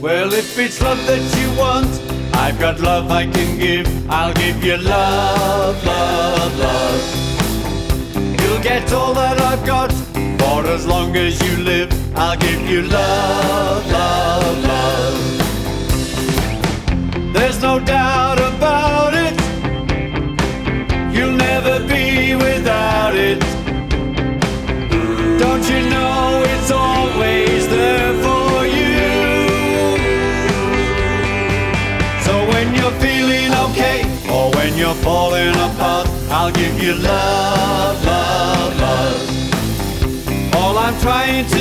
Well, if it's love that you want, I've got love I can give. I'll give you love, love, love. You'll get all that I've got for as long as you live. I'll give you love, love, love. There's no doubt about it, you'll never be without it. Don't you know it's always there for you? So when you're feeling okay, or when you're falling apart, I'll give you love, love, love. All I'm trying to